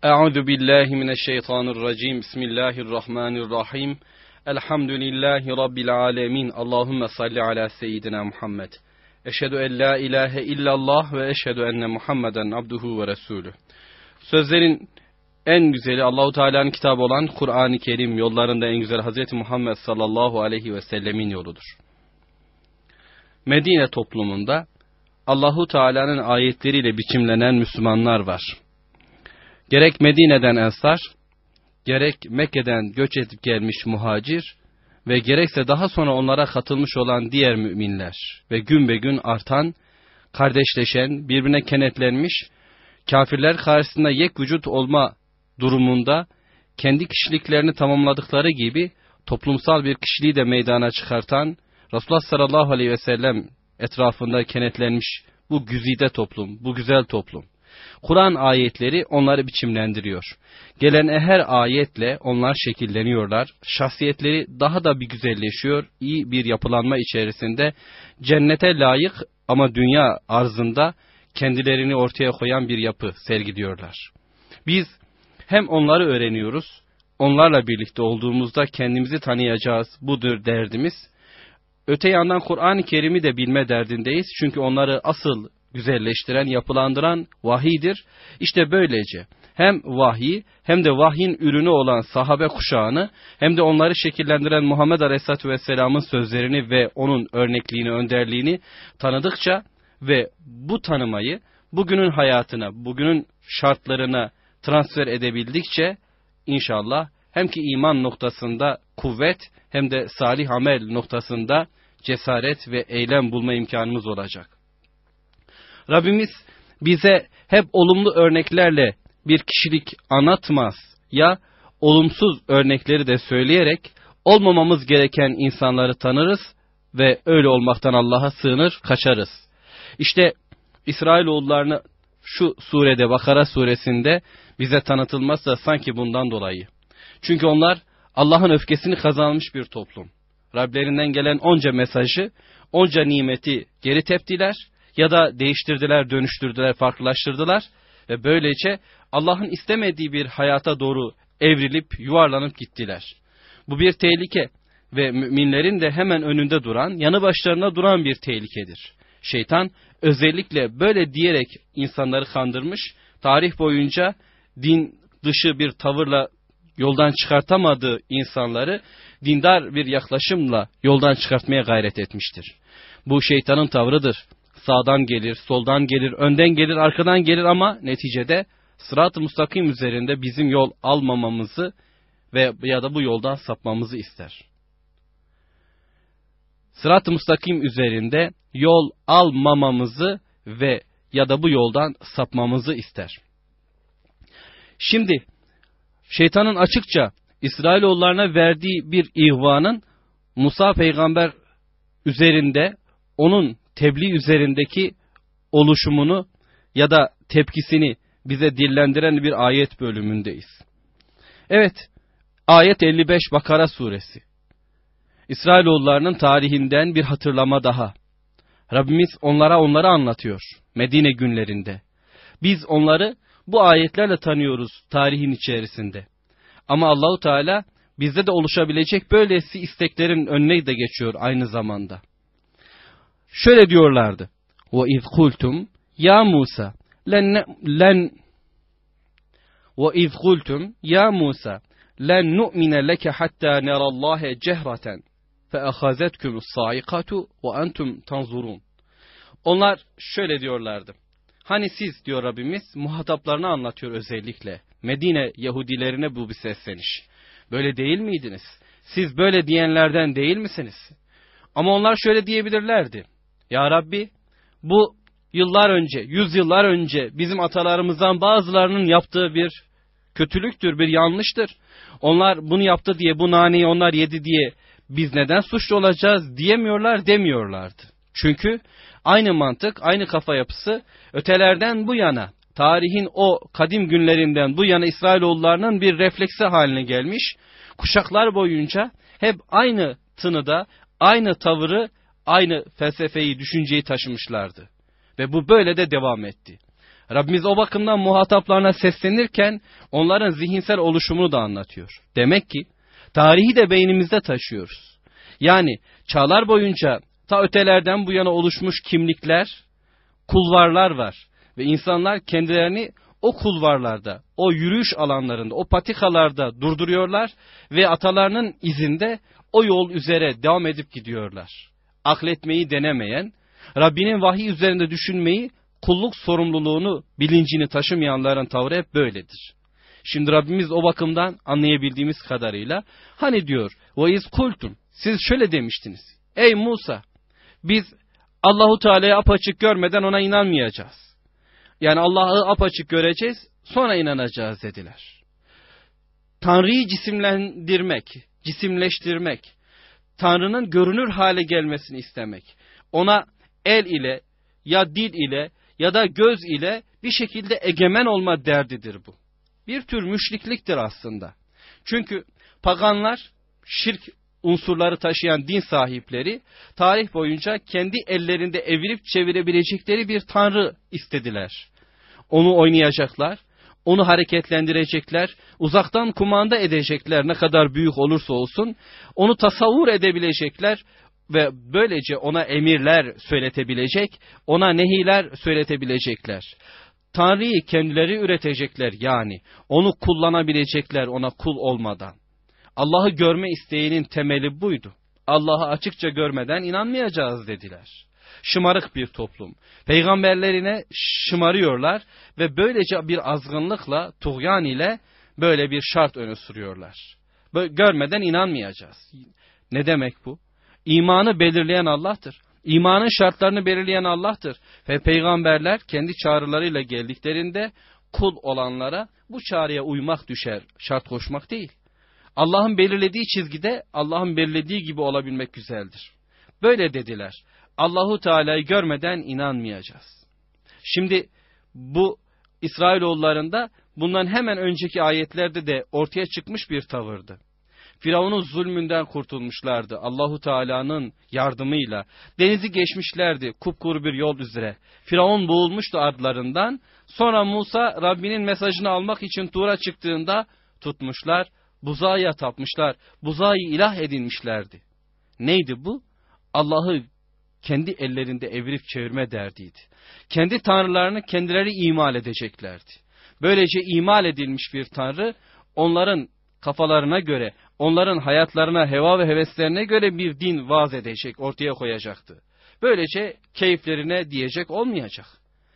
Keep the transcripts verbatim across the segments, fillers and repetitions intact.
Euzu billahi mineşşeytanirracim. Bismillahirrahmanirrahim. Elhamdülillahi rabbil alamin. Allahumme salli ala seyyidina Muhammed. Eşhedü en la ilahe illallah ve eşhedü enne Muhammeden abduhu ve resulü. Sözlerin en güzeli Allahu Teala'nın kitabı olan Kur'an-ı Kerim, yollarında en güzel Hazreti Muhammed sallallahu aleyhi ve sellemin yoludur. Medine toplumunda Allahu Teala'nın ayetleriyle biçimlenen Müslümanlar var. Gerek Medine'den Ensar, gerek Mekke'den göç edip gelmiş muhacir ve gerekse daha sonra onlara katılmış olan diğer müminler ve gün be gün artan, kardeşleşen, birbirine kenetlenmiş, kafirler karşısında yek vücut olma durumunda kendi kişiliklerini tamamladıkları gibi toplumsal bir kişiliği de meydana çıkartan, Resulullah sallallahu aleyhi ve sellem etrafında kenetlenmiş bu güzide toplum, bu güzel toplum. Kur'an ayetleri onları biçimlendiriyor. Gelen her ayetle onlar şekilleniyorlar. Şahsiyetleri daha da bir güzelleşiyor. İyi bir yapılanma içerisinde cennete layık ama dünya arzında kendilerini ortaya koyan bir yapı sergiliyorlar. Biz hem onları öğreniyoruz, onlarla birlikte olduğumuzda kendimizi tanıyacağız. Budur derdimiz. Öte yandan Kur'an-ı Kerim'i de bilme derdindeyiz. Çünkü onları asıl güzelleştiren, yapılandıran vahiydir. İşte böylece hem vahiy hem de vahyin ürünü olan sahabe kuşağını hem de onları şekillendiren Muhammed Aleyhisselatü Vesselam'ın sözlerini ve onun örnekliğini, önderliğini tanıdıkça ve bu tanımayı bugünün hayatına, bugünün şartlarına transfer edebildikçe inşallah hem ki iman noktasında kuvvet hem de salih amel noktasında cesaret ve eylem bulma imkanımız olacak. Rabbimiz bize hep olumlu örneklerle bir kişilik anlatmaz ya olumsuz örnekleri de söyleyerek olmamamız gereken insanları tanırız ve öyle olmaktan Allah'a sığınır, kaçarız. İşte İsrailoğullarını şu surede, Bakara suresinde bize tanıtılmaz da sanki bundan dolayı. Çünkü onlar Allah'ın öfkesini kazanmış bir toplum. Rablerinden gelen onca mesajı, onca nimeti geri teptiler ya da değiştirdiler, dönüştürdüler, farklılaştırdılar ve böylece Allah'ın istemediği bir hayata doğru evrilip yuvarlanıp gittiler. Bu bir tehlike ve müminlerin de hemen önünde duran, yanı başlarına duran bir tehlikedir. Şeytan özellikle böyle diyerek insanları kandırmış, tarih boyunca din dışı bir tavırla yoldan çıkartamadığı insanları dindar bir yaklaşımla yoldan çıkartmaya gayret etmiştir. Bu şeytanın tavrıdır. Sağdan gelir, soldan gelir, önden gelir, arkadan gelir ama neticede sırat-ı müstakim üzerinde bizim yol almamamızı ve ya da bu yoldan sapmamızı ister. Sırat-ı müstakim üzerinde yol almamamızı ve ya da bu yoldan sapmamızı ister. Şimdi şeytanın açıkça İsrailoğullarına verdiği bir ihvanın Musa peygamber üzerinde, onun tebliğ üzerindeki oluşumunu ya da tepkisini bize dillendiren bir ayet bölümündeyiz. Evet, ayet elli beş Bakara suresi. İsrailoğullarının tarihinden bir hatırlama daha. Rabbimiz onlara onları anlatıyor Medine günlerinde. Biz onları bu ayetlerle tanıyoruz tarihin içerisinde. Ama Allahu Teala bizde de oluşabilecek böylesi isteklerin önüne de geçiyor aynı zamanda. Şöyle diyorlardı. وَاِذْ قُلْتُمْ ya Musa len len وَاِذْ قُلْتُمْ ya Musa len nu'mine leke hatta nerallahe cehreten fe'ahazetkum as-sa'iqatu ve entum tanzurun. Onlar şöyle diyorlardı. Hani siz, diyor Rabbimiz, muhataplarına anlatıyor özellikle. Medine Yahudilerine bu bir sesleniş. Böyle değil miydiniz? Siz böyle diyenlerden değil misiniz? Ama onlar şöyle diyebilirlerdi. Ya Rabbi, bu yıllar önce, yüzyıllar önce bizim atalarımızdan bazılarının yaptığı bir kötülüktür, bir yanlıştır. Onlar bunu yaptı diye, bu naneyi onlar yedi diye biz neden suçlu olacağız diyemiyorlar, demiyorlardı. Çünkü aynı mantık, aynı kafa yapısı ötelerden bu yana, tarihin o kadim günlerinden bu yana İsrailoğullarının bir refleksi haline gelmiş. Kuşaklar boyunca hep aynı tınıda, aynı tavırı, aynı felsefeyi, düşünceyi taşımışlardı. Ve bu böyle de devam etti. Rabbimiz o bakımdan muhataplarına seslenirken onların zihinsel oluşumunu da anlatıyor. Demek ki tarihi de beynimizde taşıyoruz. Yani çağlar boyunca ta ötelerden bu yana oluşmuş kimlikler, kulvarlar var. Ve insanlar kendilerini o kulvarlarda, o yürüyüş alanlarında, o patikalarda durduruyorlar ve atalarının izinde o yol üzere devam edip gidiyorlar. Akletmeyi denemeyen, Rabbinin vahiy üzerinde düşünmeyi, kulluk sorumluluğunu, bilincini taşımayanların tavrı hep böyledir. Şimdi Rabbimiz o bakımdan anlayabildiğimiz kadarıyla hani diyor وَاِذْ kultum, siz şöyle demiştiniz. Ey Musa, biz Allahu Teala'yı apaçık görmeden ona inanmayacağız. Yani Allah'ı apaçık göreceğiz, sonra inanacağız dediler. Tanrı'yı cisimlendirmek, cisimleştirmek, Tanrı'nın görünür hale gelmesini istemek, ona el ile ya dil ile ya da göz ile bir şekilde egemen olma derdidir bu. Bir tür müşrikliktir aslında. Çünkü paganlar, şirk unsurları taşıyan din sahipleri tarih boyunca kendi ellerinde evirip çevirebilecekleri bir tanrı istediler. Onu oynayacaklar, onu hareketlendirecekler, uzaktan kumanda edecekler ne kadar büyük olursa olsun, onu tasavvur edebilecekler ve böylece ona emirler söyletebilecek, ona nehiler söyletebilecekler. Tanrı'yı kendileri üretecekler, yani onu kullanabilecekler ona kul olmadan. Allah'ı görme isteğinin temeli buydu. Allah'ı açıkça görmeden inanmayacağız dediler. Şımarık bir toplum. Peygamberlerine şımarıyorlar ve böylece bir azgınlıkla, tuğyan ile böyle bir şart öne sürüyorlar. Böyle görmeden inanmayacağız. Ne demek bu? İmanı belirleyen Allah'tır. İmanın şartlarını belirleyen Allah'tır. Ve peygamberler kendi çağrılarıyla geldiklerinde kul olanlara bu çağrıya uymak düşer, şart koşmak değil. Allah'ın belirlediği çizgide Allah'ın belirlediği gibi olabilmek güzeldir. Böyle dediler. Allahu Teala'yı görmeden inanmayacağız. Şimdi bu İsrailoğullarında bundan hemen önceki ayetlerde de ortaya çıkmış bir tavırdı. Firavun'un zulmünden kurtulmuşlardı Allahu Teala'nın yardımıyla. Denizi geçmişlerdi kupkuru bir yol üzere. Firavun boğulmuştu ardlarından. Sonra Musa Rabbinin mesajını almak için Tur'a çıktığında tutmuşlar. Buzağa tapmışlar. Buzağı ilah edinmişlerdi. Neydi bu? Allah'ı kendi ellerinde evirip çevirme derdiydi. Kendi tanrılarını kendileri imal edeceklerdi. Böylece imal edilmiş bir tanrı onların kafalarına göre, onların hayatlarına, heva ve heveslerine göre bir din vaaz edecek, ortaya koyacaktı. Böylece keyiflerine diyecek olmayacak.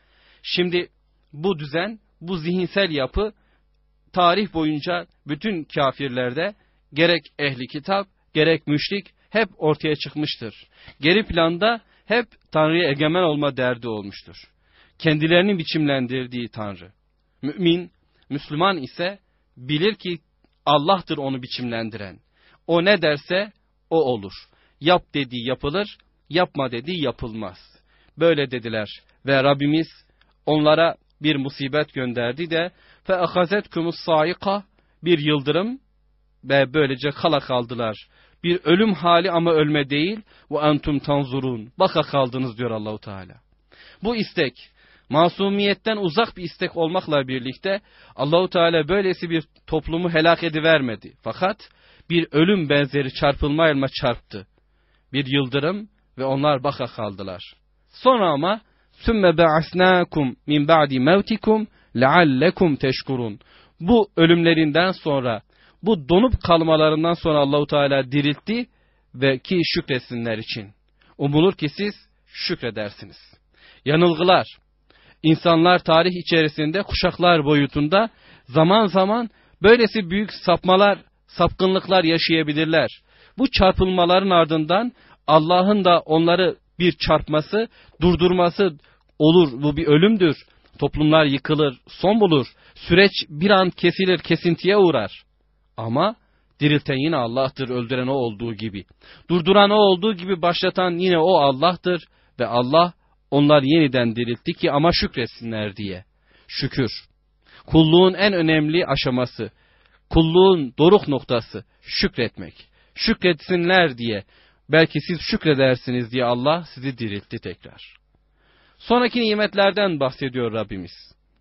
Şimdi bu düzen, bu zihinsel yapı tarih boyunca bütün kafirlerde gerek ehli kitap, gerek müşrik hep ortaya çıkmıştır. Geri planda hep Tanrı'ya egemen olma derdi olmuştur. Kendilerini biçimlendirdiği Tanrı. Mümin, Müslüman ise bilir ki Allah'tır onu biçimlendiren. O ne derse o olur. Yap dediği yapılır, yapma dediği yapılmaz. Böyle dediler ve Rabbimiz onlara bir musibet gönderdi de فَاَخَزَتْكُمُ الصَّائِقَةِ bir yıldırım ve böylece kala kaldılar. Bir ölüm hali ama ölme değil. وَاَنْتُمْ تَنْظُرُونَ baka kaldınız diyor Allahu Teala. Bu istek masumiyetten uzak bir istek olmakla birlikte Allahu Teala böylesi bir toplumu helak edivermedi. Fakat bir ölüm benzeri çarpılmayla çarptı. Bir yıldırım ve onlar baka kaldılar. Sonra ama ثُمَّ بَعَثْنَاكُمْ مِنْ بَعْدِ مَوْتِكُمْ لَعَلَّكُمْ تَشْكُرُونَ bu ölümlerinden sonra, bu donup kalmalarından sonra Allahu Teala diriltti ve ki şükretsinler için. Umulur ki siz şükredersiniz. Yanılgılar, insanlar tarih içerisinde kuşaklar boyutunda zaman zaman böylesi büyük sapmalar, sapkınlıklar yaşayabilirler. Bu çarpılmaların ardından Allah'ın da onları bir çarpması, durdurması olur. Bu bir ölümdür. Toplumlar yıkılır, son bulur. Süreç bir an kesilir, kesintiye uğrar. Ama dirilten yine Allah'tır, öldüren o olduğu gibi. Durduran o olduğu gibi başlatan yine o Allah'tır. Ve Allah onlar yeniden diriltti ki ama şükretsinler diye. Şükür. Kulluğun en önemli aşaması, kulluğun doruk noktası şükretmek. Şükretsinler diye. Belki siz şükredersiniz diye Allah sizi diriltti tekrar. Sonraki nimetlerden bahsediyor Rabbimiz.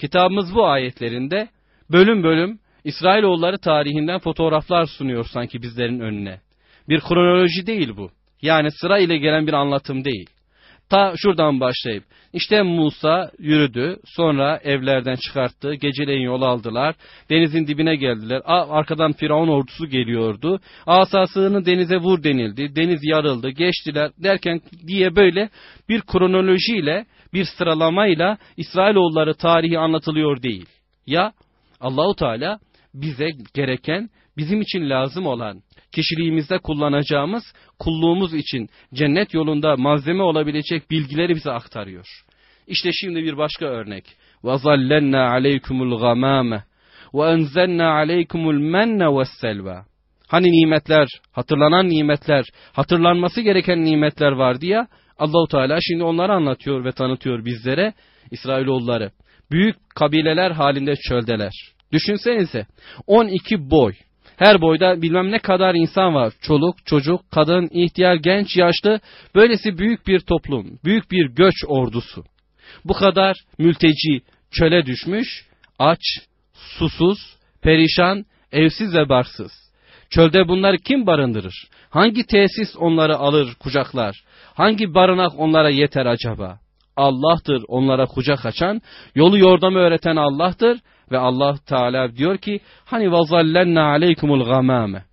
Kitabımız bu ayetlerinde bölüm bölüm İsrailoğulları tarihinden fotoğraflar sunuyor sanki bizlerin önüne. Bir kronoloji değil bu. Yani sıra ile gelen bir anlatım değil. Ta şuradan başlayıp işte Musa yürüdü, sonra evlerden çıkarttı, geceleyin yol aldılar, denizin dibine geldiler. Arkadan Firavun ordusu geliyordu. Asasını denize vur denildi, deniz yarıldı, geçtiler derken diye böyle bir kronolojiyle, bir sıralamayla İsrailoğulları tarihi anlatılıyor değil. Ya Allahu Teala bize gereken, bizim için lazım olan, kişiliğimizde kullanacağımız, kulluğumuz için cennet yolunda malzeme olabilecek bilgileri bize aktarıyor. İşte şimdi bir başka örnek. وَظَلَّلْنَا عَلَيْكُمُ الْغَمَامَ وَاَنْزَلْنَا عَلَيْكُمُ الْمَنَّ وَالسَّلْوَى. Hani nimetler, hatırlanan nimetler, hatırlanması gereken nimetler vardı ya, Allahu Teala şimdi onları anlatıyor ve tanıtıyor bizlere. İsrailoğulları büyük kabileler halinde çöldeler. Düşünsenize, on iki boy. Her boyda bilmem ne kadar insan var. Çoluk, çocuk, kadın, ihtiyar, genç, yaşlı. Böylesi büyük bir toplum, büyük bir göç ordusu. Bu kadar mülteci çöle düşmüş, aç, susuz, perişan, evsiz ve barsız. Çölde bunları kim barındırır? Hangi tesis onları alır, kucaklar? Hangi barınak onlara yeter acaba? Allah'tır onlara kucak açan, yolu yordamı öğreten Allah'tır. Ve Allah Teala diyor ki hani vazallenna aleykumul gamame.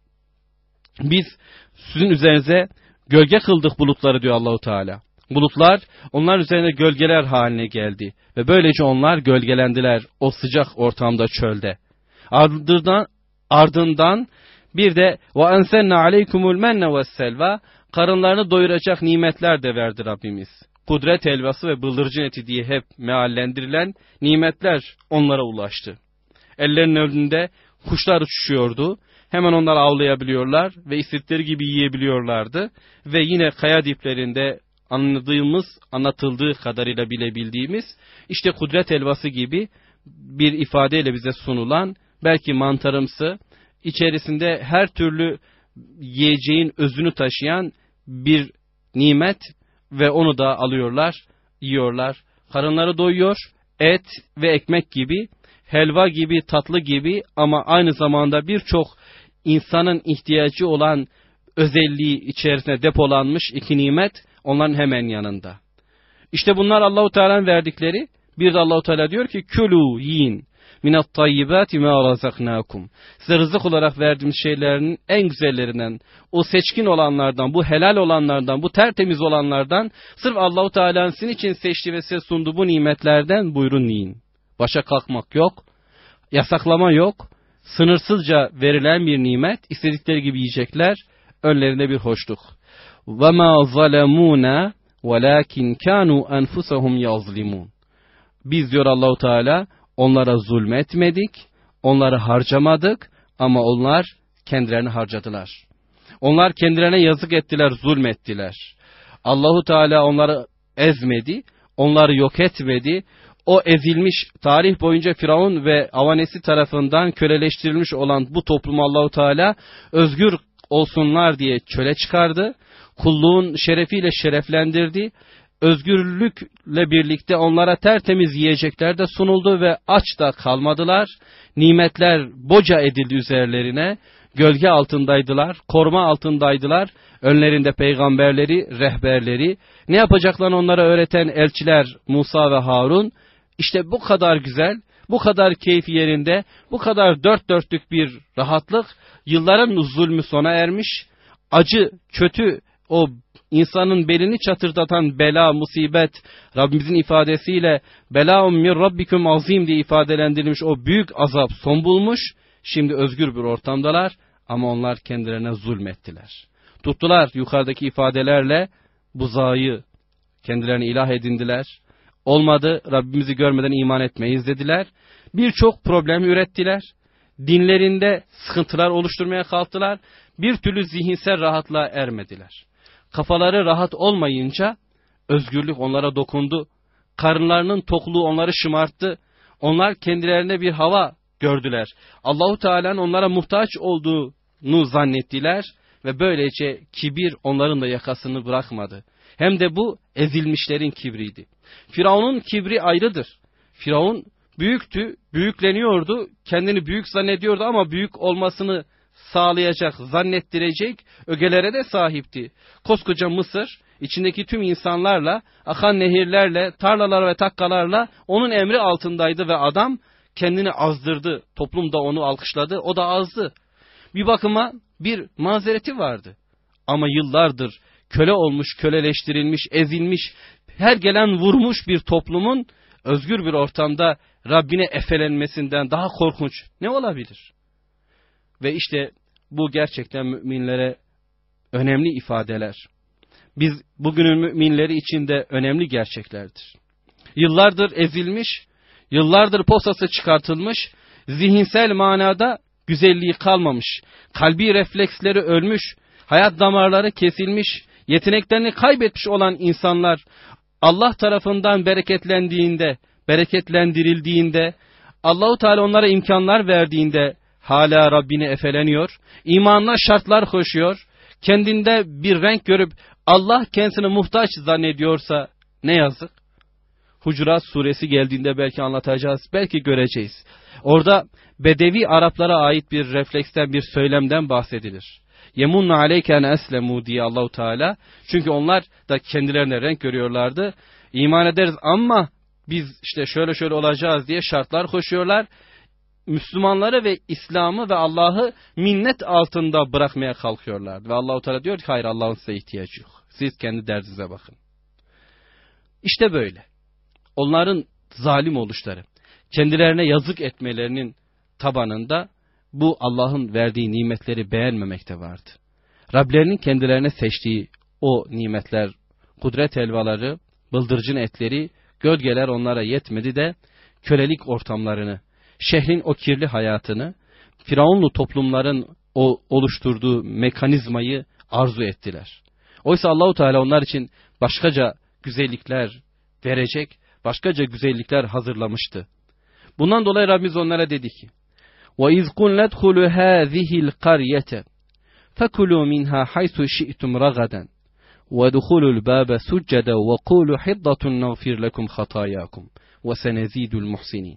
Biz sizin üzerinize gölge kıldık bulutları diyor Allahu Teala. Bulutlar onlar üzerine gölgeler haline geldi ve böylece onlar gölgelendiler o sıcak ortamda çölde. Ardından ardından bir de ve ensenna aleykumul menne vesselva, karınlarını doyuracak nimetler de verdi Rabbimiz. Kudret helvası ve bıldırcın eti diye hep meallendirilen nimetler onlara ulaştı. Ellerinin önünde kuşlar uçuşuyordu. Hemen onlar avlayabiliyorlar ve istedikleri gibi yiyebiliyorlardı. Ve yine kaya diplerinde anladığımız, anlatıldığı kadarıyla bilebildiğimiz işte kudret helvası gibi bir ifadeyle bize sunulan, belki mantarımsı, içerisinde her türlü yiyeceğin özünü taşıyan bir nimet ve onu da alıyorlar, yiyorlar. Karınları doyuyor, et ve ekmek gibi, helva gibi, tatlı gibi ama aynı zamanda birçok insanın ihtiyacı olan özelliği içerisine depolanmış iki nimet onların hemen yanında. İşte bunlar Allahu Teala'nın verdikleri. Bir de Allahu Teala diyor ki külü yiyin minat tayyibati ma razaknakum. Size rızık olarak verdiğimiz şeylerin en güzellerinden, o seçkin olanlardan, bu helal olanlardan, bu tertemiz olanlardan, sırf Allahu Teala'nın sizin için seçtiği ve size sunduğu bu nimetlerden buyurun yiyin. Başa kalkmak yok, yasaklama yok, sınırsızca verilen bir nimet, istedikleri gibi yiyecekler, önlerinde bir hoşluk. Ve ma zalemuna velakin kanu enfusahum yazlimun. Biz diyor Allahu Teala onlara zulmetmedik, onları harcamadık ama onlar kendilerini harcadılar. Onlar kendilerine yazık ettiler, zulmettiler. Allahu Teala onları ezmedi, onları yok etmedi. O ezilmiş, tarih boyunca Firavun ve avanesi tarafından köleleştirilmiş olan bu toplumu Allahu Teala özgür olsunlar diye çöle çıkardı. Kulluğun şerefiyle şereflendirdi. Özgürlükle birlikte onlara tertemiz yiyecekler de sunuldu ve aç da kalmadılar. Nimetler boca edildi üzerlerine. Gölge altındaydılar, koruma altındaydılar. Önlerinde peygamberleri, rehberleri, ne yapacaklarını onlara öğreten elçiler Musa ve Harun. İşte bu kadar güzel, bu kadar keyfi yerinde, bu kadar dört dörtlük bir rahatlık, yılların zulmü sona ermiş, acı, kötü, o insanın belini çatırdatan bela, musibet, Rabbimizin ifadesiyle bela min rabbikum azim diye ifadelendirilmiş o büyük azap son bulmuş. Şimdi özgür bir ortamdalar ama onlar kendilerine zulmettiler. Tuttular yukarıdaki ifadelerle buzağı, kendilerini ilah edindiler. Olmadı, Rabbimizi görmeden iman etmeyiz dediler. Birçok problem ürettiler. Dinlerinde sıkıntılar oluşturmaya kalktılar. Bir türlü zihinsel rahatlığa ermediler. Kafaları rahat olmayınca özgürlük onlara dokundu. Karınlarının tokluğu onları şımarttı. Onlar kendilerine bir hava gördüler. Allahu Teala'nın onlara muhtaç olduğunu zannettiler ve böylece kibir onların da yakasını bırakmadı. Hem de bu ezilmişlerin kibriydi. Firavun'un kibri ayrıdır. Firavun büyüktü, büyükleniyordu, kendini büyük zannediyordu ama büyük olmasını sağlayacak, zannettirecek ögelere de sahipti. Koskoca Mısır, içindeki tüm insanlarla, akan nehirlerle, tarlalar ve takkalarla onun emri altındaydı ve adam kendini azdırdı. Toplum da onu alkışladı, o da azdı. Bir bakıma bir mazereti vardı. Ama yıllardır köle olmuş, köleleştirilmiş, ezilmiş, her gelen vurmuş bir toplumun özgür bir ortamda Rabbine efelenmesinden daha korkunç ne olabilir? Ve işte bu gerçekten müminlere önemli ifadeler. Biz bugünün müminleri için de önemli gerçeklerdir. Yıllardır ezilmiş, yıllardır posası çıkartılmış, zihinsel manada güzelliği kalmamış, kalbi refleksleri ölmüş, hayat damarları kesilmiş, yeteneklerini kaybetmiş olan insanlar Allah tarafından bereketlendiğinde, bereketlendirildiğinde, Allahu Teala onlara imkanlar verdiğinde hala Rabbini efeleniyor, imanına şartlar koşuyor, kendinde bir renk görüp Allah kendisine muhtaç zannediyorsa ne yazık. Hucurat suresi geldiğinde belki anlatacağız, belki göreceğiz. Orada Bedevi Araplara ait bir refleksten, bir söylemden bahsedilir. Yemunna aleyken eslemu diye Allahu Teala. Çünkü onlar da kendilerine renk görüyorlardı. İman ederiz ama biz işte şöyle şöyle olacağız diye şartlar koşuyorlar. Müslümanları ve İslam'ı ve Allah'ı minnet altında bırakmaya kalkıyorlar. Ve Allahu Teala diyor ki hayır, Allah'ın size ihtiyacı yok. Siz kendi derdinize bakın. İşte böyle. Onların zalim oluşları, kendilerine yazık etmelerinin tabanında bu Allah'ın verdiği nimetleri beğenmemekte vardı. Rablerinin kendilerine seçtiği o nimetler, kudret helvaları, bıldırcın etleri, gölgeler onlara yetmedi de kölelik ortamlarını, şehrin o kirli hayatını, Firavunlu toplumların o oluşturduğu mekanizmayı arzu ettiler. Oysa Allahu Teala onlar için başkaca güzellikler verecek, başkaca güzellikler hazırlamıştı. Bundan dolayı Rabbimiz onlara dedi ki: وَاِذْ قُلْنَ ادْخُلُوا هَذِهِ الْقَرْيَةَ فَكُلُوا مِنْهَا حَيْثُ شِئْتُمْ رَغَدًا وَدُخُلُوا الْبَابَ سُجَّدًا وَقُولُوا حِطَّةٌ نَغْفِرْ لَكُمْ خَطَايَاكُمْ وَسَنَزِيدُ الْمُحْسِنِينَ.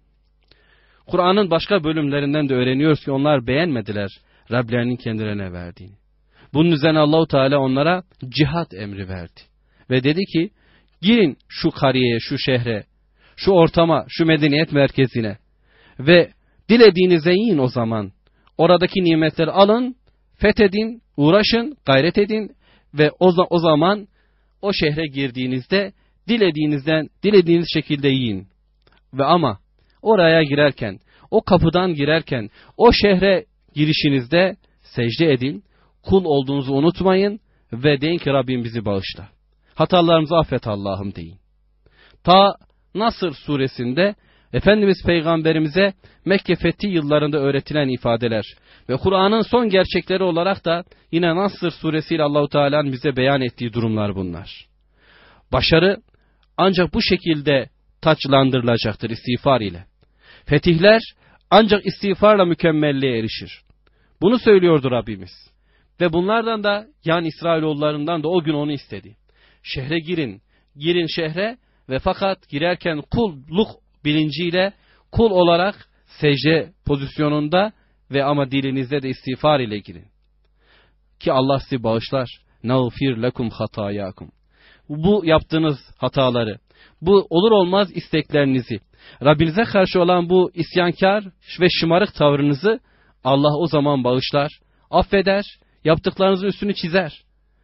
Kur'an'ın başka bölümlerinden de öğreniyoruz ki onlar beğenmediler Rablerinin kendilerine verdiğini. Bunun üzerine Allahu Teala onlara cihat emri verdi. Ve dedi ki girin şu kariyeye, şu şehre, şu ortama, şu medeniyet merkezine ve dilediğinize yiyin o zaman. Oradaki nimetleri alın, fethedin, uğraşın, gayret edin ve o, o zaman o şehre girdiğinizde dilediğinizden, dilediğiniz şekilde yiyin. Ve ama oraya girerken, o kapıdan girerken, o şehre girişinizde secde edin, kul olduğunuzu unutmayın ve deyin ki Rabbim bizi bağışla. Hatalarımızı affet Allah'ım deyin. Ta Nasr suresinde Efendimiz Peygamberimize Mekke fethi yıllarında öğretilen ifadeler ve Kur'an'ın son gerçekleri olarak da yine Nasr suresiyle Allahu Teala'nın bize beyan ettiği durumlar bunlar. Başarı ancak bu şekilde taçlandırılacaktır, istiğfar ile. Fetihler ancak istiğfarla mükemmelliğe erişir. Bunu söylüyordu Rabbimiz. Ve bunlardan da yani İsrailoğullarından da o gün onu istedi. Şehre girin, girin şehre ve fakat girerken kulluk bilinciyle, kul olarak secde pozisyonunda ve ama dilinizde de istiğfar ile girin. Ki Allah sizi bağışlar. Nağfir lekum hatayakum. Bu yaptığınız hataları, bu olur olmaz isteklerinizi, Rabbinize karşı olan bu isyankar ve şımarık tavrınızı Allah o zaman bağışlar, affeder, yaptıklarınızın üstünü çizer.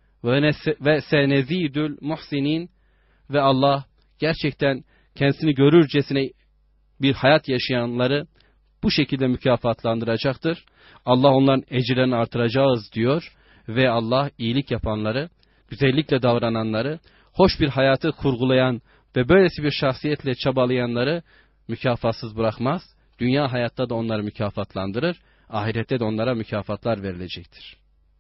Ve senezidül muhsinin ve Allah gerçekten kendisini görürcesine bir hayat yaşayanları bu şekilde mükafatlandıracaktır. Allah onların ecirlerini artıracağız diyor ve Allah iyilik yapanları, güzellikle davrananları, hoş bir hayatı kurgulayan ve böylesi bir şahsiyetle çabalayanları mükafatsız bırakmaz. Dünya hayatta da onları mükafatlandırır, ahirette de onlara mükafatlar verilecektir.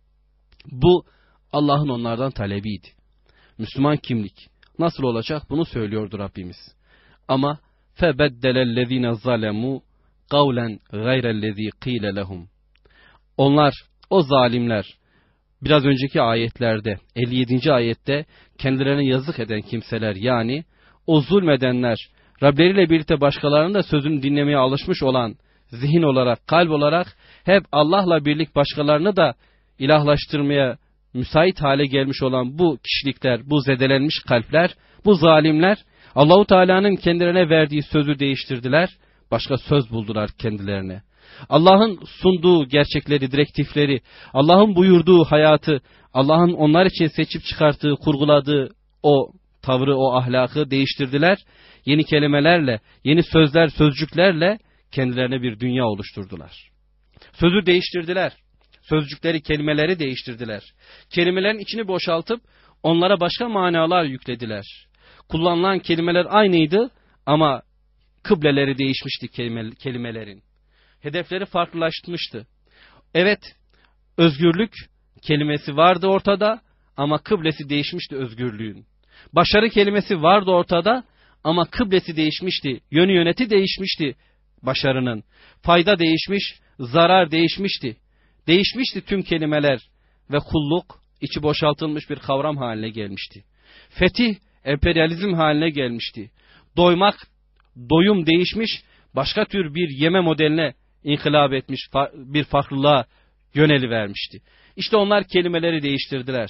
Bu Allah'ın onlardan talebiydi. Müslüman kimlik nasıl olacak bunu söylüyordu Rabbimiz. Ama فَبَدَّلَ الَّذ۪ينَ ظَلَمُوا قَوْلًا غَيْرَ الَّذ۪ي قِيلَ لَهُمْ. Onlar, o zalimler, biraz önceki ayetlerde, elli yedinci ayette kendilerine yazık eden kimseler, yani o zulmedenler Rableriyle birlikte başkalarının da sözünü dinlemeye alışmış olan zihin olarak, kalp olarak hep Allah'la birlik başkalarını da ilahlaştırmaya müsait hale gelmiş olan bu kişilikler, bu zedelenmiş kalpler, bu zalimler Allahu Teala'nın kendilerine verdiği sözü değiştirdiler, başka söz buldular kendilerine. Allah'ın sunduğu gerçekleri, direktifleri, Allah'ın buyurduğu hayatı, Allah'ın onlar için seçip çıkarttığı, kurguladığı o tavrı, o ahlakı değiştirdiler. Yeni kelimelerle, yeni sözler, sözcüklerle kendilerine bir dünya oluşturdular. Sözü değiştirdiler. Sözcükleri, kelimeleri değiştirdiler. Kelimelerin içini boşaltıp onlara başka manalar yüklediler. Kullanılan kelimeler aynıydı ama kıbleleri değişmişti kelimelerin. Hedefleri farklılaşmıştı. Evet, özgürlük kelimesi vardı ortada ama kıblesi değişmişti özgürlüğün. Başarı kelimesi vardı ortada ama kıblesi değişmişti. Yönü yöneti değişmişti başarının. Fayda değişmiş, zarar değişmişti. Değişmişti tüm kelimeler ve kulluk içi boşaltılmış bir kavram haline gelmişti. Fetih emperyalizm haline gelmişti. Doymak, doyum değişmiş, başka tür bir yeme modeline inkılap etmiş, bir farklılığa yönelivermişti. İşte onlar kelimeleri değiştirdiler.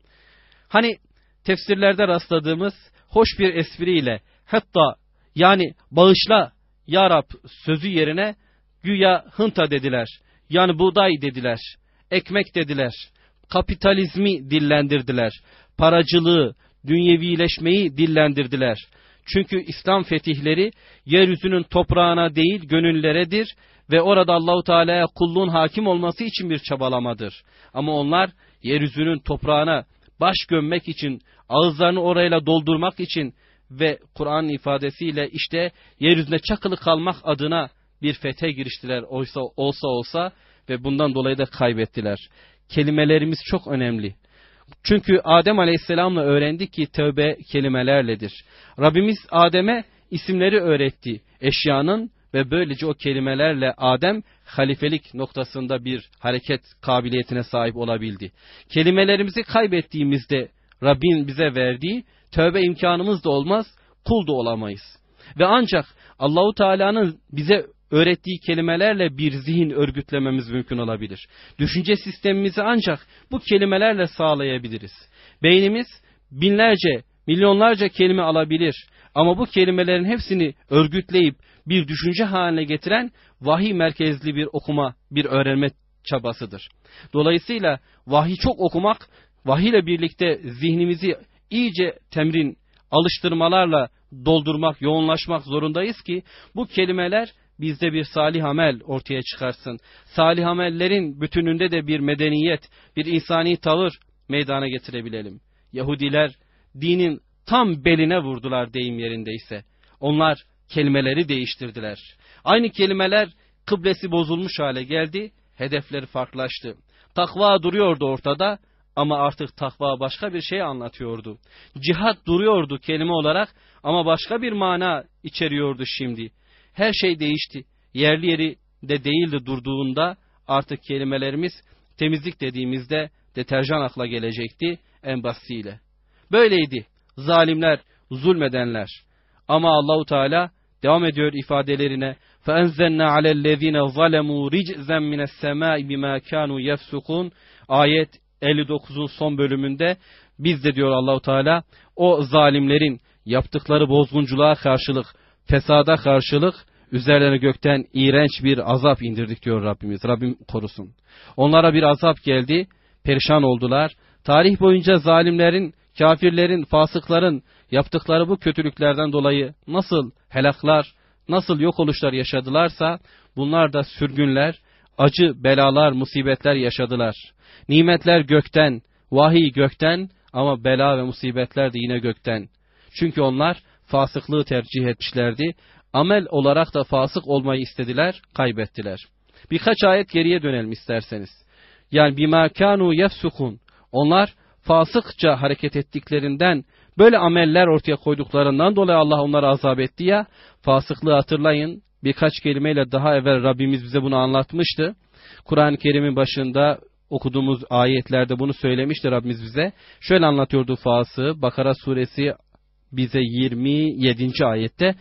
Hani tefsirlerde rastladığımız hoş bir espriyle, hatta yani bağışla ya Rab sözü yerine güya hınta dediler. Yani buğday dediler, ekmek dediler, kapitalizmi dillendirdiler, paracılığı, dünyevileşmeyi dillendirdiler. Çünkü İslam fetihleri yeryüzünün toprağına değil gönülleredir ve orada Allahu Teala'ya kulluğun hakim olması için bir çabalamadır. Ama onlar yeryüzünün toprağına baş gömmek için, ağızlarını orayla doldurmak için ve Kur'an'ın ifadesiyle işte yeryüzünde çakılı kalmak adına bir fethe giriştiler oysa olsa olsa ve bundan dolayı da kaybettiler. Kelimelerimiz çok önemli. Çünkü Adem Aleyhisselam'la öğrendik ki tövbe kelimelerledir. Rabbimiz Adem'e isimleri öğretti eşyanın ve böylece o kelimelerle Adem halifelik noktasında bir hareket kabiliyetine sahip olabildi. Kelimelerimizi kaybettiğimizde Rabbin bize verdiği tövbe imkanımız da olmaz, kul da olamayız. Ve ancak Allahu Teala'nın bize öğrettiği kelimelerle bir zihin örgütlememiz mümkün olabilir. Düşünce sistemimizi ancak bu kelimelerle sağlayabiliriz. Beynimiz binlerce, milyonlarca kelime alabilir ama bu kelimelerin hepsini örgütleyip bir düşünce haline getiren vahiy merkezli bir okuma, bir öğrenme çabasıdır. Dolayısıyla vahiy çok okumak, vahiy ile birlikte zihnimizi iyice temrin, alıştırmalarla doldurmak, yoğunlaşmak zorundayız ki bu kelimeler bizde bir salih amel ortaya çıkarsın. Salih amellerin bütününde de bir medeniyet, bir insani tavır meydana getirebilelim. Yahudiler dinin tam beline vurdular deyim yerindeyse. Onlar kelimeleri değiştirdiler. Aynı kelimeler kıblesi bozulmuş hale geldi, hedefleri farklılaştı. Takva duruyordu ortada ama artık takva başka bir şey anlatıyordu. Cihat duruyordu kelime olarak ama başka bir mana içeriyordu şimdi. Her şey değişti. Yerli yeri de değildi durduğunda artık kelimelerimiz temizlik dediğimizde deterjan akla gelecekti en basitiyle. Böyleydi zalimler, zulmedenler. Ama Allahu Teala devam ediyor ifadelerine. فَاَنْزَلْنَا عَلَى الَّذ۪ينَ ظَلَمُوا رِجْزًا مِنَ السَّمَاءِ بِمَا كَانُوا يَفْسُقُونَ. Ayet elli dokuzun son bölümünde biz de diyor Allahu Teala o zalimlerin yaptıkları bozgunculuğa karşılık, fesada karşılık üzerlerine gökten iğrenç bir azap indirdik diyor Rabbimiz. Rabbim korusun. Onlara bir azap geldi, perişan oldular. Tarih boyunca zalimlerin, kafirlerin, fasıkların yaptıkları bu kötülüklerden dolayı nasıl helaklar, nasıl yok oluşlar yaşadılarsa bunlar da sürgünler, acı belalar, musibetler yaşadılar. Nimetler gökten, vahiy gökten ama bela ve musibetler de yine gökten. Çünkü onlar fasıklığı tercih etmişlerdi. Amel olarak da fasık olmayı istediler, kaybettiler. Birkaç ayet geriye dönelim isterseniz. Yani bima kanu yefsukun. Onlar fasıkça hareket ettiklerinden, böyle ameller ortaya koyduklarından dolayı Allah onları azap etti ya. Fasıklığı hatırlayın. Birkaç kelimeyle daha evvel Rabbimiz bize bunu anlatmıştı. Kur'an-ı Kerim'in başında okuduğumuz ayetlerde bunu söylemişti Rabbimiz bize. Şöyle anlatıyordu fasığı. Bakara suresi bize yirmi yedinci ayette.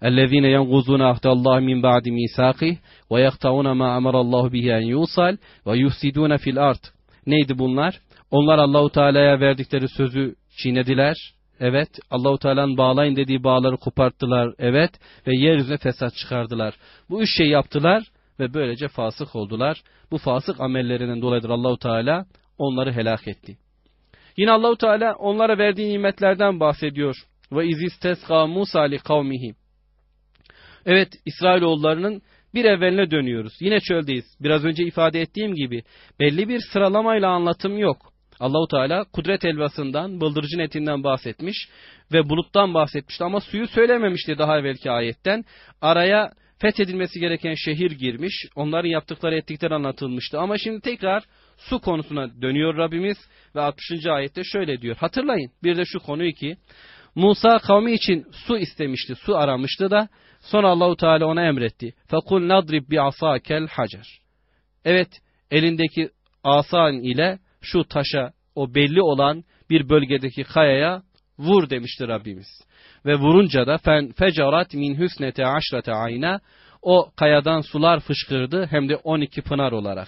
اَلَّذ۪ينَ يَنْغُزُونَ اَهْدَ اللّٰهِ مِنْ بَعْدِ مِيثَاقِهِ وَيَقْطَعُونَ مَا أَمَرَ اللّٰهُ بِهِ اَنْ يُوصَلْ وَيُفْسِدُونَ فِي الْأَرْضِ. Neydi bunlar? Onlar Allahu Teala'ya verdikleri sözü çiğnediler. Evet. Allahu Teala'nın bağlayın dediği bağları koparttılar. Evet. Ve yeryüzüne fesat çıkardılar. Bu üç şey yaptılar ve böylece fasık oldular. Bu fasık amellerinden dolayıdır Allahu Teala onları helak etti. Yine Allahu Teala onlara verdiği nimetlerden bahsediyor. Ve izistesqa Musa li kavmihi. Evet, İsrailoğullarının bir evveline dönüyoruz. Yine çöldeyiz. Biraz önce ifade ettiğim gibi belli bir sıralamayla anlatım yok. Allahu Teala kudret elvasından, bıldırcın etinden bahsetmiş ve buluttan bahsetmişti ama suyu söylememişti daha evvelki ayetten. Araya fethedilmesi gereken şehir girmiş. Onların yaptıkları ettikleri anlatılmıştı. Ama şimdi tekrar su konusuna dönüyor Rabbimiz ve altmışıncı ayette şöyle diyor. Hatırlayın bir de şu konuyu ki Musa kavmi için su istemişti, su aramıştı da sonra Allahu Teala ona emretti. Fekul nadrib bi asakel hacer. Evet, elindeki asan ile şu taşa, o belli olan bir bölgedeki kayaya vur demişti Rabbimiz. Ve vurunca da fen fecarat min husnete aşrate ayna, o kayadan sular fışkırdı hem de on iki pınar olarak.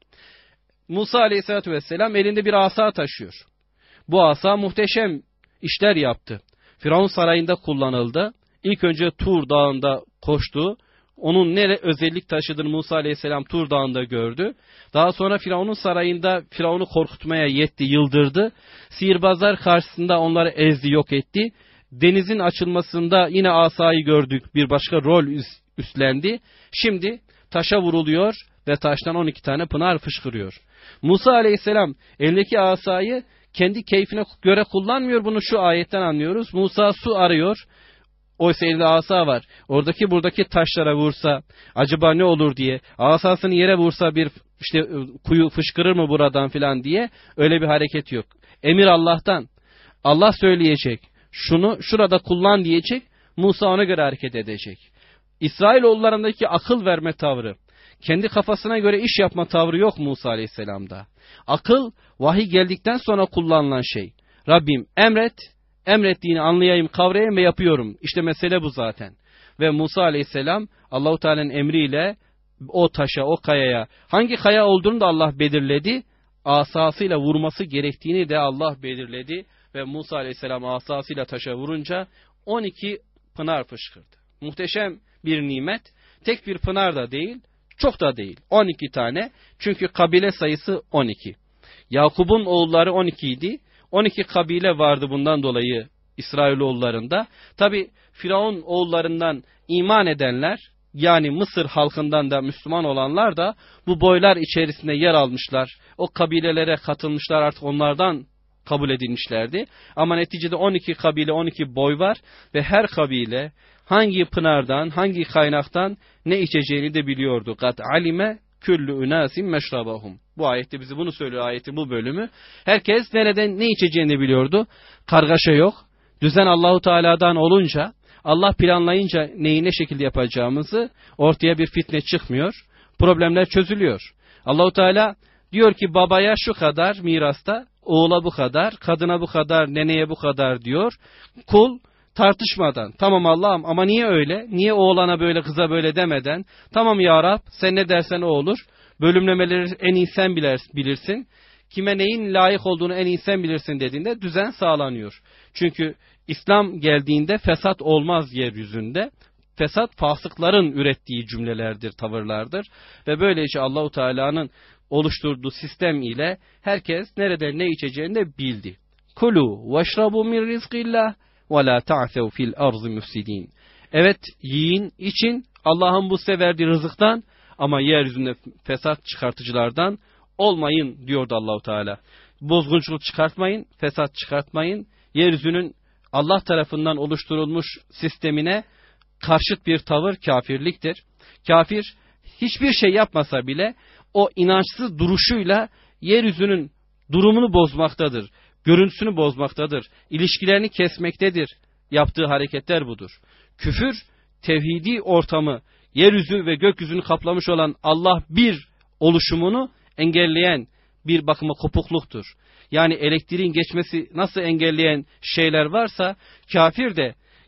Musa Aleyhisselatü Vesselam elinde bir asa taşıyor. Bu asa muhteşem işler yaptı. Firavun sarayında kullanıldı. İlk önce Tur Dağı'nda koştu. Onun ne özellik taşıdığını Musa Aleyhisselam Tur Dağı'nda gördü. Daha sonra Firavun'un sarayında Firavun'u korkutmaya yetti, yıldırdı. Sihirbazlar karşısında onları ezdi, yok etti. Denizin açılmasında yine asayı gördük. Bir başka rol üstlendi. Şimdi taşa vuruluyor ve taştan on iki tane pınar fışkırıyor. Musa Aleyhisselam elindeki asayı kendi keyfine göre kullanmıyor. Bunu şu ayetten anlıyoruz. Musa su arıyor. Oysa elinde asa var. Oradaki buradaki taşlara vursa acaba ne olur diye. Asasını yere vursa bir işte kuyu fışkırır mı buradan filan diye. Öyle bir hareket yok. Emir Allah'tan. Allah söyleyecek. Şunu şurada kullan diyecek. Musa ona göre hareket edecek. İsrailoğullarındaki akıl verme tavrı, kendi kafasına göre iş yapma tavrı yok Musa Aleyhisselam'da. Akıl vahiy geldikten sonra kullanılan şey. Rabbim emret, emrettiğini anlayayım, kavrayayım ve yapıyorum. İşte mesele bu zaten. Ve Musa Aleyhisselam Allahu Teala'nın emriyle o taşa, o kayaya, hangi kaya olduğunu da Allah belirledi. Asasıyla vurması gerektiğini de Allah belirledi. Ve Musa Aleyhisselam asasıyla taşa vurunca on iki pınar fışkırdı. Muhteşem bir nimet. Tek bir pınar da değil, çok da değil. on iki tane. Çünkü kabile sayısı on iki. Yakup'un oğulları on iki idi. on iki kabile vardı bundan dolayı İsrailoğullarında. Tabi Firavun oğullarından iman edenler, yani Mısır halkından da Müslüman olanlar da bu boylar içerisinde yer almışlar. O kabilelere katılmışlar, artık onlardan kabul edilmişlerdi. Ama neticede on iki kabile, on iki boy var ve her kabile hangi pınardan, hangi kaynaktan ne içeceğini de biliyordu. Kat alime küllü ünasim meşrabahum. Bu ayette bize bunu söylüyor, ayetin bu bölümü. Herkes nereden ne içeceğini biliyordu. Kargaşa yok. Düzen Allahu Teala'dan olunca, Allah planlayınca neyi ne şekilde yapacağımızı, ortaya bir fitne çıkmıyor. Problemler çözülüyor. Allahu Teala diyor ki babaya şu kadar mirasta, oğula bu kadar, kadına bu kadar, neneye bu kadar diyor. Kul tartışmadan, tamam Allah'ım ama niye öyle? Niye oğlana böyle, kıza böyle demeden? Tamam ya Rab, sen ne dersen o olur. Bölümlemeleri en iyi sen bilirsin. Kime neyin layık olduğunu en iyi sen bilirsin dediğinde düzen sağlanıyor. Çünkü İslam geldiğinde fesat olmaz yeryüzünde. Fesat fasıkların ürettiği cümlelerdir, tavırlardır. Ve böylece Allahu Teala'nın oluşturduğu sistem ile herkes nerede ne içeceğini de bildi. Kulu veşrabu min rizkillah ve la ta'sev fil ardı müfsidin. Evet, yiyin, için Allah'ın bu size verdiği rızıktan ama yeryüzünde fesat çıkartıcılardan olmayın diyordu Allahu Teala. Bozgunculuk çıkartmayın, fesat çıkartmayın. Yeryüzünün Allah tarafından oluşturulmuş sistemine karşıt bir tavır kafirliktir. Kafir hiçbir şey yapmasa bile o inançsız duruşuyla yeryüzünün durumunu bozmaktadır. Görüntüsünü bozmaktadır. İlişkilerini kesmektedir. Yaptığı hareketler budur. Küfür, tevhidi ortamı, yeryüzü ve gökyüzünü kaplamış olan Allah bir oluşumunu engelleyen bir bakıma kopukluktur. Yani elektriğin geçmesi nasıl engelleyen şeyler varsa, kafir de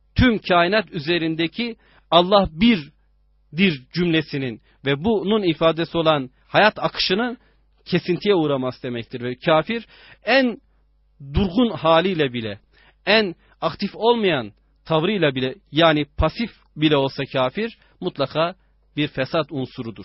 tüm kainat üzerindeki Allah birdir cümlesinin ve bunun ifadesi olan hayat akışının kesintiye uğraması demektir. Ve kafir en durgun haliyle bile, en aktif olmayan tavrıyla bile, yani pasif bile olsa kafir mutlaka bir fesat unsurudur.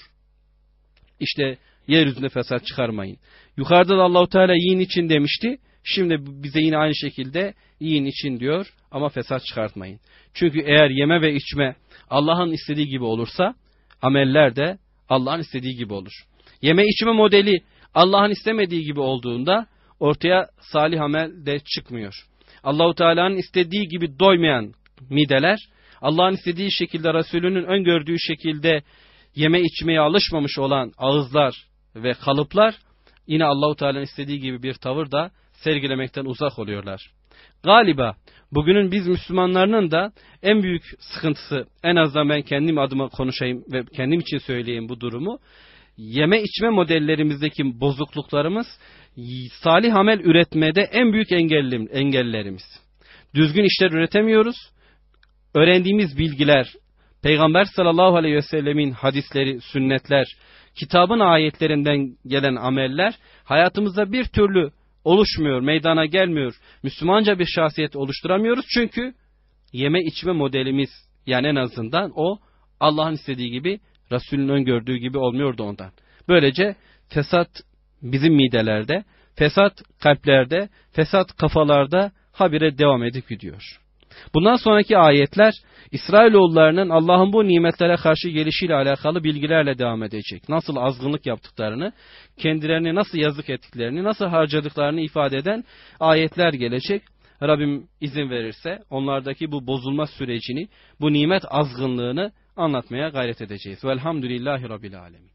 İşte yeryüzünde fesat çıkarmayın. Yukarıda da Allahu Teala yiyin için demişti. Şimdi bize yine aynı şekilde yiyin için diyor ama fesat çıkartmayın. Çünkü eğer yeme ve içme Allah'ın istediği gibi olursa ameller de Allah'ın istediği gibi olur. Yeme içme modeli Allah'ın istemediği gibi olduğunda ortaya salih amel de çıkmıyor. Allahu Teala'nın istediği gibi doymayan mideler, Allah'ın istediği şekilde, Resulünün öngördüğü şekilde yeme içmeye alışmamış olan ağızlar ve kalıplar yine Allahu Teala'nın istediği gibi bir tavır da sergilemekten uzak oluyorlar. Galiba bugünün biz Müslümanlarının da en büyük sıkıntısı, en azından ben kendim adıma konuşayım ve kendim için söyleyeyim bu durumu, yeme içme modellerimizdeki bozukluklarımız salih amel üretmede en büyük engellerimiz. Düzgün işler üretemiyoruz. Öğrendiğimiz bilgiler, Peygamber sallallahu aleyhi ve sellemin hadisleri, sünnetler, kitabın ayetlerinden gelen ameller hayatımızda bir türlü oluşmuyor, meydana gelmiyor. Müslümanca bir şahsiyet oluşturamıyoruz çünkü yeme içme modelimiz, yani en azından o Allah'ın istediği gibi, Resulünün öngördüğü gibi olmuyordu ondan. Böylece fesat bizim midelerde, fesat kalplerde, fesat kafalarda habire devam edip gidiyor. Bundan sonraki ayetler İsrailoğullarının Allah'ın bu nimetlere karşı gelişiyle alakalı bilgilerle devam edecek. Nasıl azgınlık yaptıklarını, kendilerini nasıl yazık ettiklerini, nasıl harcadıklarını ifade eden ayetler gelecek. Rabbim izin verirse onlardaki bu bozulma sürecini, bu nimet azgınlığını anlatmaya gayret edeceğiz. Velhamdülillahi Rabbil Alemin.